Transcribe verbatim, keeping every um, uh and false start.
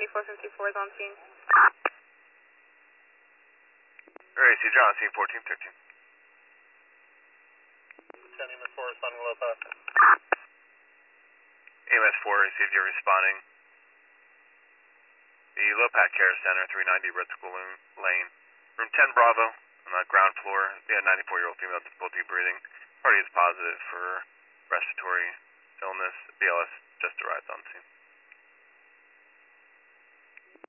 four fifty-four is on scene. Alright, C John, scene fourteen thirteen. ten E M S four responding low pass. E M S four, received, you're responding. The Lopat Care Center, three ninety Red School Lane. Room ten Bravo, on the ground floor. Yeah, ninety-four-year-old female difficulty breathing. Party is positive for respiratory illness. B L S just arrived on scene.